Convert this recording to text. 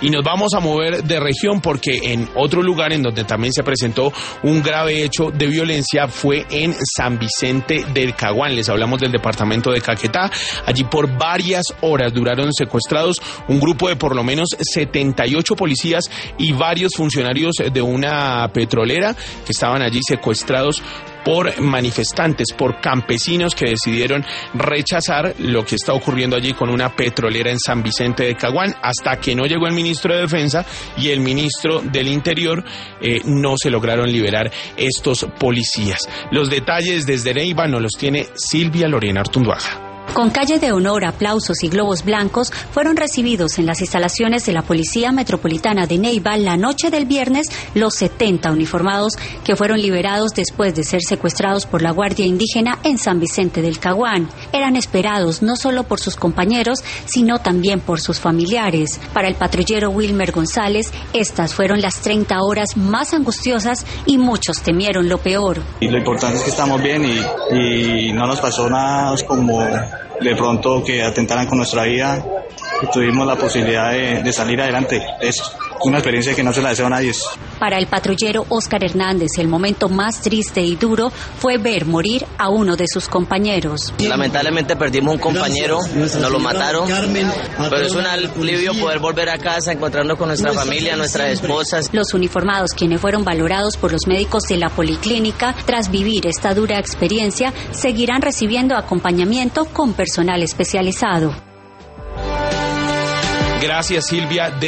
Y nos vamos a mover de región porque en otro lugar en donde también se presentó un grave hecho de violencia fue en San Vicente del Caguán. Les hablamos del departamento de Caquetá. Allí por varias horas duraron secuestrados un grupo de por lo menos 78 policías y varios funcionarios de una petrolera que estaban allí secuestrados por manifestantes, por campesinos que decidieron rechazar lo que está ocurriendo allí con una petrolera en San Vicente de Caguán, hasta que no llegó el ministro de Defensa y el ministro del Interior, no se lograron liberar estos policías. Los detalles desde Neiva nos los tiene Silvia Lorena Artunduaga. Con calle de honor, aplausos y globos blancos fueron recibidos en las instalaciones de la Policía Metropolitana de Neiva la noche del viernes los 70 uniformados que fueron liberados después de ser secuestrados por la Guardia Indígena en San Vicente del Caguán. Eran esperados no solo por sus compañeros, sino también por sus familiares. Para el patrullero Wilmer González, estas fueron las 30 horas más angustiosas y muchos temieron lo peor. Y lo importante es que estamos bien y no nos pasó nada como de pronto que atentaran con nuestra vida, y tuvimos la posibilidad de salir adelante. Es una experiencia que no se la deseo a nadie. Para el patrullero Óscar Hernández, el momento más triste y duro fue ver morir a uno de sus compañeros. Lamentablemente perdimos un compañero, nos lo mataron, pero es un alivio poder volver a casa, encontrarnos con nuestra familia, nuestras esposas. Los uniformados, quienes fueron valorados por los médicos de la policlínica, tras vivir esta dura experiencia, seguirán recibiendo acompañamiento con personal especializado. Gracias, Silvia.